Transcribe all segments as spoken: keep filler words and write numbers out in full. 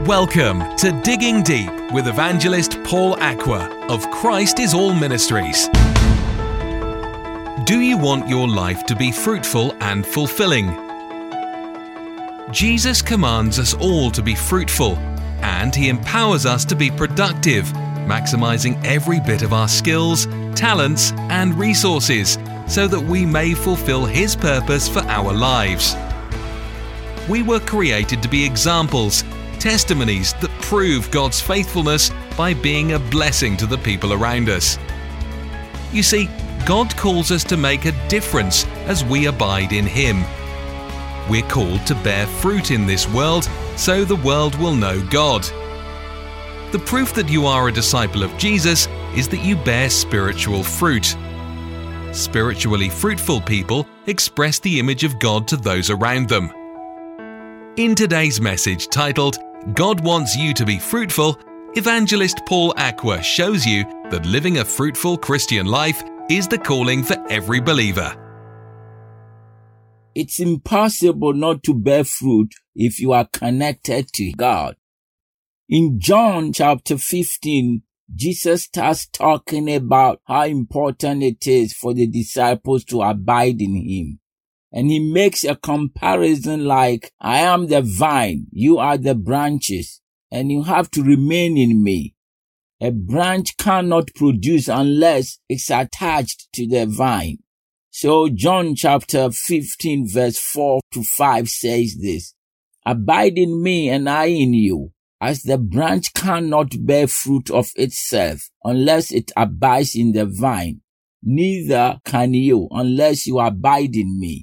Welcome to Digging Deep with evangelist Paul Aqua of Christ is All Ministries. Do you want your life to be fruitful and fulfilling? Jesus commands us all to be fruitful, and He empowers us to be productive, maximizing every bit of our skills, talents, and resources so that we may fulfill His purpose for our lives. We were created to be examples, testimonies that prove God's faithfulness by being a blessing to the people around us. You see, God calls us to make a difference as we abide in Him. We're called to bear fruit in this world so the world will know God. The proof that you are a disciple of Jesus is that you bear spiritual fruit. Spiritually fruitful people express the image of God to those around them. In today's message titled, God Wants You to Be Fruitful, evangelist Paul Aqua shows you that living a fruitful Christian life is the calling for every believer. It's impossible not to bear fruit if you are connected to God. In John chapter fifteen, Jesus starts talking about how important it is for the disciples to abide in Him. And He makes a comparison like, I am the vine, you are the branches, and you have to remain in me. A branch cannot produce unless it's attached to the vine. So John chapter fifteen verse four to five says this, Abide in me and I in you, as the branch cannot bear fruit of itself unless it abides in the vine. Neither can you unless you abide in me.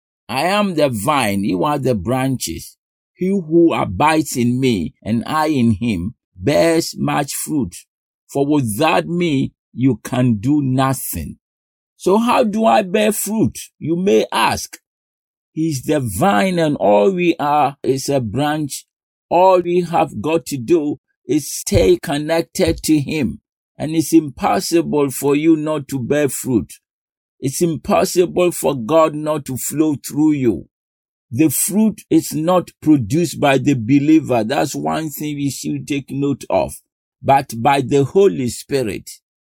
I am the vine, you are the branches. He who abides in me and I in him bears much fruit. For without me, you can do nothing. So how do I bear fruit? You may ask. He's the vine and all we are is a branch. All we have got to do is stay connected to Him. And it's impossible for you not to bear fruit. It's impossible for God not to flow through you. The fruit is not produced by the believer. That's one thing we should take note of. But by the Holy Spirit.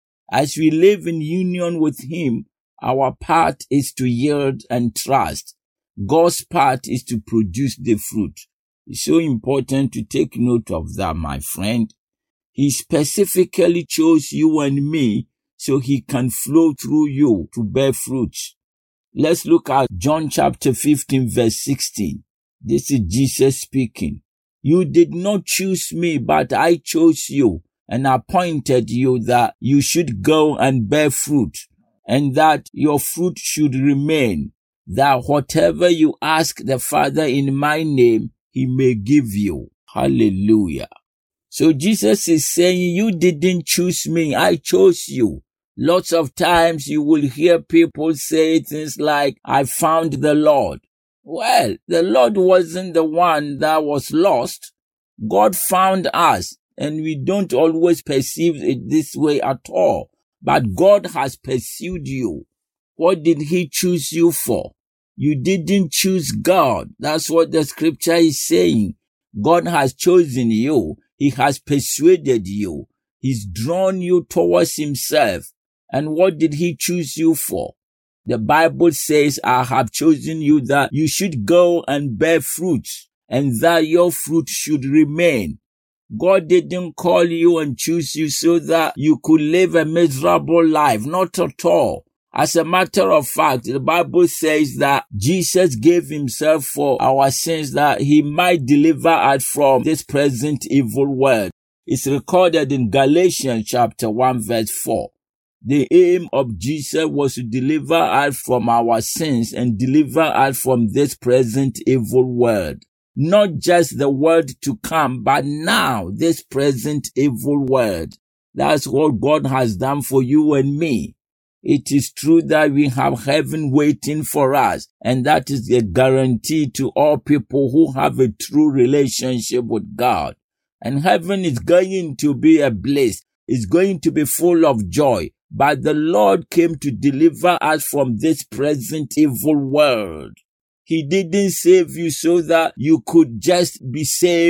As we live in union with Him, our part is to yield and trust. God's part is to produce the fruit. It's so important to take note of that, my friend. He specifically chose you and me so He can flow through you to bear fruit. Let's look at John chapter fifteen verse sixteen. This is Jesus speaking. You did not choose me, but I chose you and appointed you that you should go and bear fruit, and that your fruit should remain, that whatever you ask the Father in my name, He may give you. Hallelujah. So Jesus is saying, you didn't choose me, I chose you. Lots of times you will hear people say things like, I found the Lord. Well, the Lord wasn't the one that was lost. God found us, and we don't always perceive it this way at all. But God has pursued you. What did He choose you for? You didn't choose God. That's what the scripture is saying. God has chosen you. He has persuaded you. He's drawn you towards Himself. And what did He choose you for? The Bible says, I have chosen you that you should go and bear fruit, and that your fruit should remain. God didn't call you and choose you so that you could live a miserable life. Not at all. As a matter of fact, the Bible says that Jesus gave Himself for our sins that He might deliver us from this present evil world. It's recorded in Galatians chapter one verse four. The aim of Jesus was to deliver us from our sins and deliver us from this present evil world. Not just the world to come, but now this present evil world. That's what God has done for you and me. It is true that we have heaven waiting for us, and that is a guarantee to all people who have a true relationship with God. And heaven is going to be a bliss. It's going to be full of joy. But the Lord came to deliver us from this present evil world. He didn't save you so that you could just be saved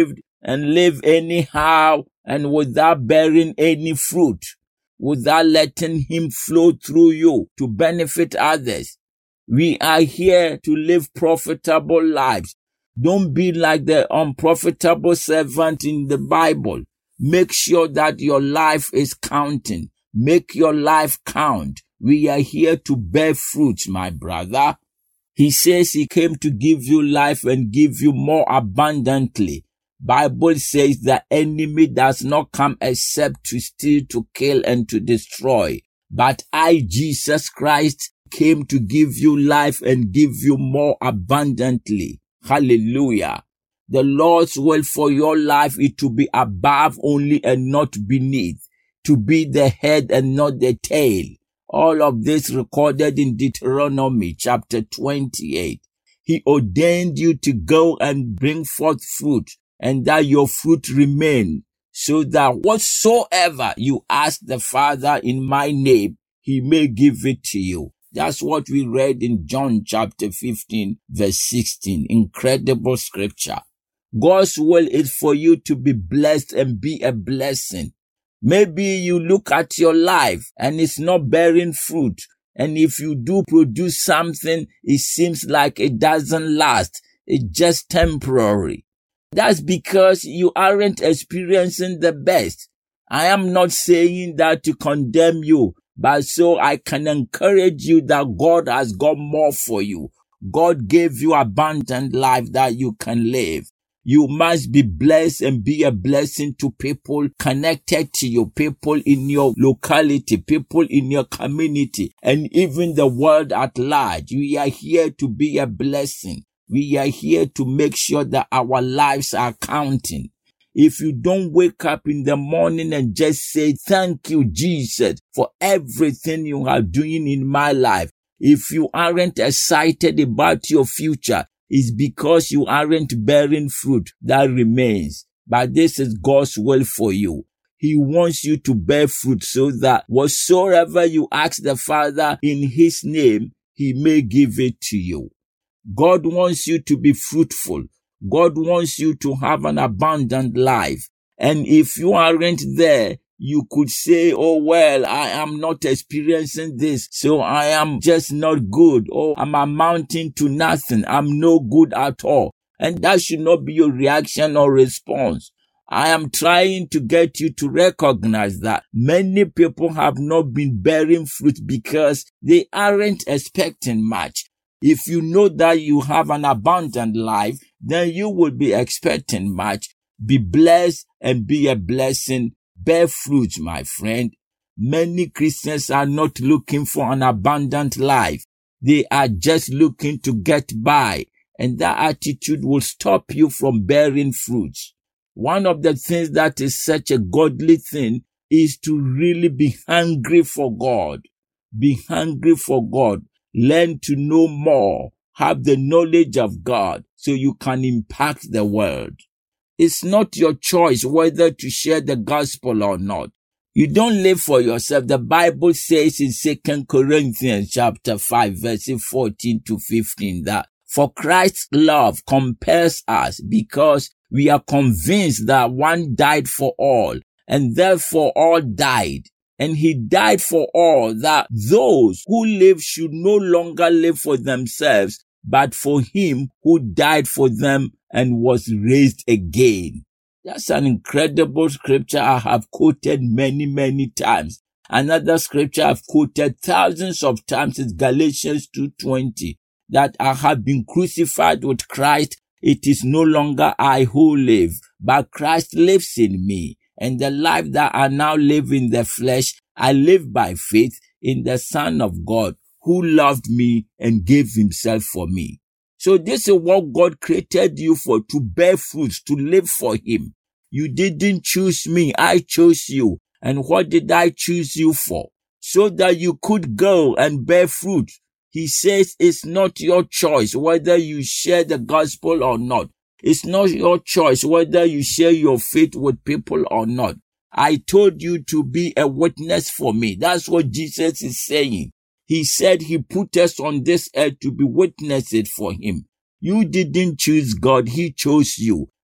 and live anyhow and without bearing any fruit, without letting him flow through you to benefit others. We are here to live profitable lives. Don't be like the unprofitable servant in the Bible. Make sure that your life is counting. Make your life count. We are here to bear fruit, my brother. He says he came to give you life and give you more abundantly. Bible says the enemy does not come except to steal, to kill, and to destroy. But I, Jesus Christ, came to give you life and give you more abundantly. Hallelujah. The Lord's will for your life is to be above only and not beneath, to be the head and not the tail. All of this recorded in Deuteronomy chapter twenty-eight. He ordained you to go and bring forth fruit, and that your fruit remain, so that whatsoever you ask the Father in my name, he may give it to you. That's what we read in John chapter fifteen, verse sixteen. Incredible scripture. God's will is for you to be blessed and be a blessing. Maybe you look at your life and it's not bearing fruit. And if you do produce something, it seems like it doesn't last. It's just temporary. That's because you aren't experiencing the best. I am not saying that to condemn you, but so I can encourage you that God has got more for you. God gave you abundant life that you can live. You must be blessed and be a blessing to people connected to you, people in your locality, people in your community, and even the world at large. We are here to be a blessing. We are here to make sure that our lives are counting. If you don't wake up in the morning and just say, thank you, Jesus, for everything you are doing in my life. If you aren't excited about your future, it's because you aren't bearing fruit that remains. But this is God's will for you. He wants you to bear fruit so that whatsoever you ask the Father in his name, he may give it to you. God wants you to be fruitful. God wants you to have an abundant life. And if you aren't there, you could say, oh, well, I am not experiencing this, so I am just not good. Oh, I'm amounting to nothing. I'm no good at all. And that should not be your reaction or response. I am trying to get you to recognize that many people have not been bearing fruit because they aren't expecting much. If you know that you have an abundant life, then you will be expecting much. Be blessed and be a blessing. Bear fruit, my friend. Many Christians are not looking for an abundant life. They are just looking to get by, and that attitude will stop you from bearing fruits. One of the things that is such a godly thing is to really be hungry for God. Be hungry for God. Learn to know more. Have the knowledge of God so you can impact the world. It's not your choice whether to share the gospel or not. You don't live for yourself. The Bible says in Second Corinthians chapter five, verses fourteen to fifteen that for Christ's love compels us because we are convinced that one died for all and therefore all died. And he died for all that those who live should no longer live for themselves, but for him who died for them and was raised again. That's an incredible scripture I have quoted many, many times. Another scripture I've quoted thousands of times is Galatians two twenty, that I have been crucified with Christ. It is no longer I who live, but Christ lives in me. And the life that I now live in the flesh, I live by faith in the Son of God who loved me and gave himself for me. So this is what God created you for, to bear fruits, to live for him. You didn't choose me, I chose you. And what did I choose you for? So that you could go and bear fruit. He says it's not your choice whether you share the gospel or not. It's not your choice whether you share your faith with people or not. I told you to be a witness for me. That's what Jesus is saying. He said he put us on this earth to be witnesses for him. You didn't choose God, he chose you.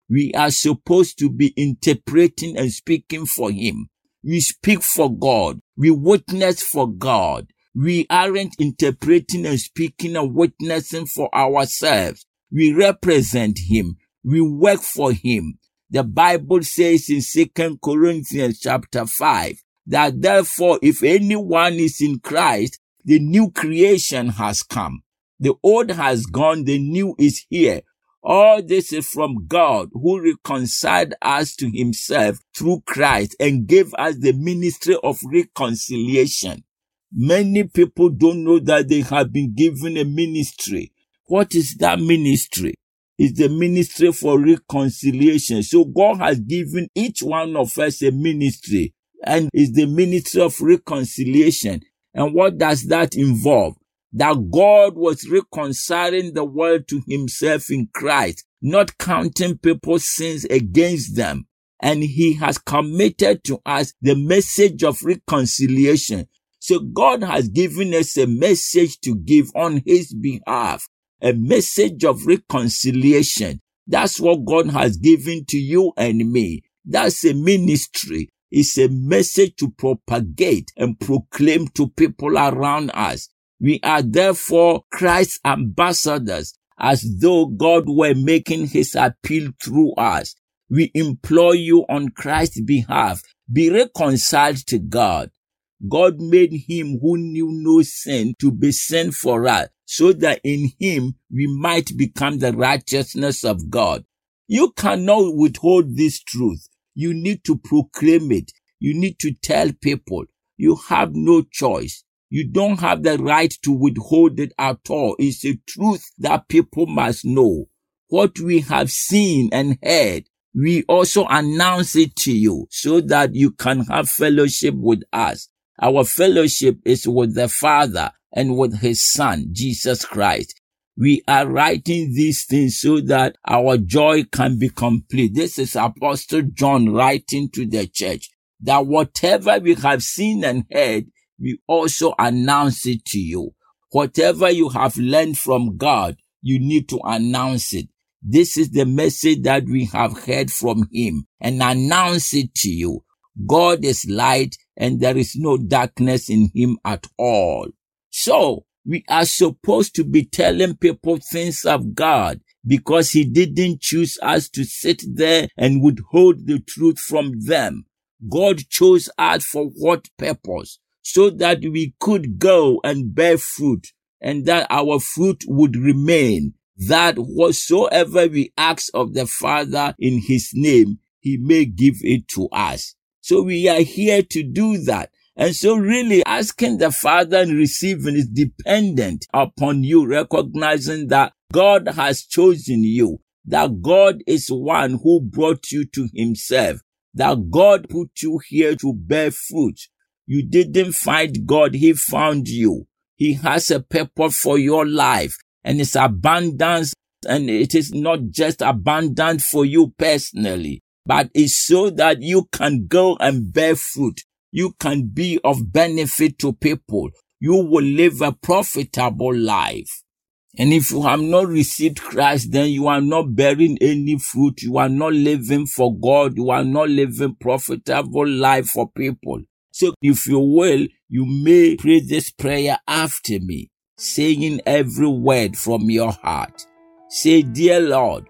We are supposed to be interpreting and speaking for Him. We speak for God. We witness for God. We aren't interpreting and speaking and witnessing for ourselves. We represent Him. We work for Him. The Bible says in Second Corinthians chapter five, that therefore if anyone is in Christ, the new creation has come. The old has gone, the new is here. All this is from God, who reconciled us to Himself through Christ and gave us the ministry of reconciliation. Many people don't know that they have been given a ministry. What is that ministry? It's the ministry for reconciliation. So God has given each one of us a ministry, and it's the ministry of reconciliation. And what does that involve? That God was reconciling the world to Himself in Christ, not counting people's sins against them. And He has committed to us the message of reconciliation. So God has given us a message to give on His behalf, a message of reconciliation. That's what God has given to you and me. That's a ministry. It's a message to propagate and proclaim to people around us. We are therefore Christ's ambassadors, as though God were making His appeal through us. We implore you on Christ's behalf, be reconciled to God. God made Him who knew no sin to be sin for us, so that in Him we might become the righteousness of God. You cannot withhold this truth. You need to proclaim it. You need to tell people. You have no choice. You don't have the right to withhold it at all. It's a truth that people must know. What we have seen and heard, we also announce it to you so that you can have fellowship with us. Our fellowship is with the Father and with His Son, Jesus Christ. We are writing these things so that our joy can be complete. This is Apostle John writing to the church, that whatever we have seen and heard, we also announce it to you. Whatever you have learned from God, you need to announce it. This is the message that we have heard from Him, and announce it to you. God is light, and there is no darkness in Him at all. So, we are supposed to be telling people things of God, because He didn't choose us to sit there and withhold the truth from them. God chose us for what purpose? So that we could go and bear fruit, and that our fruit would remain, that whatsoever we ask of the Father in His name, He may give it to us. So we are here to do that. And so really asking the Father and receiving is dependent upon you recognizing that God has chosen you, that God is one who brought you to Himself, that God put you here to bear fruit. You didn't find God, He found you. He has a purpose for your life, and it's abundance, and it is not just abundant for you personally, but it's so that you can go and bear fruit. You can be of benefit to people. You will live a profitable life. And if you have not received Christ, then you are not bearing any fruit. You are not living for God. You are not living profitable life for people. So if you will, you may pray this prayer after me, saying every word from your heart. Say, Dear Lord,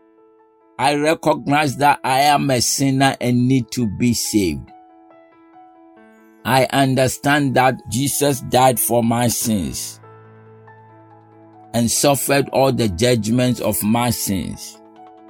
I recognize that I am a sinner and need to be saved. I understand that Jesus died for my sins and suffered all the judgments of my sins.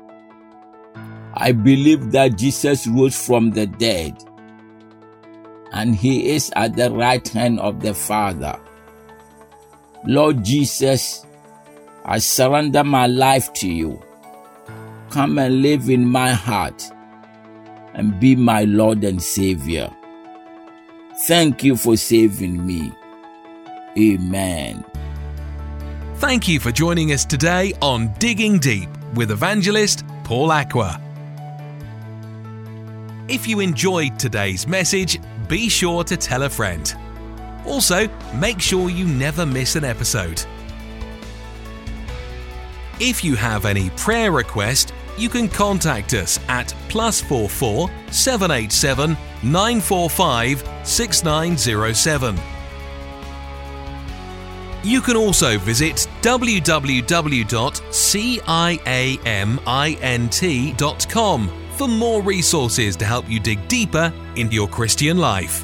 I believe that Jesus rose from the dead, and He is at the right hand of the Father. Lord Jesus, I surrender my life to You. Come and live in my heart and be my Lord and Savior. Thank You for saving me. Amen. Thank you for joining us today on Digging Deep with evangelist Paul Aqua. If you enjoyed today's message, be sure to tell a friend. Also, make sure you never miss an episode. If you have any prayer request, you can contact us at plus four four seven eight seven nine four five six nine zero seven. You can also visit w w w dot ciamint dot com for more resources to help you dig deeper into your Christian life.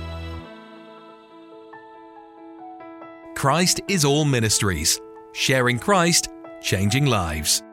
Christ is All Ministries, sharing Christ, changing lives.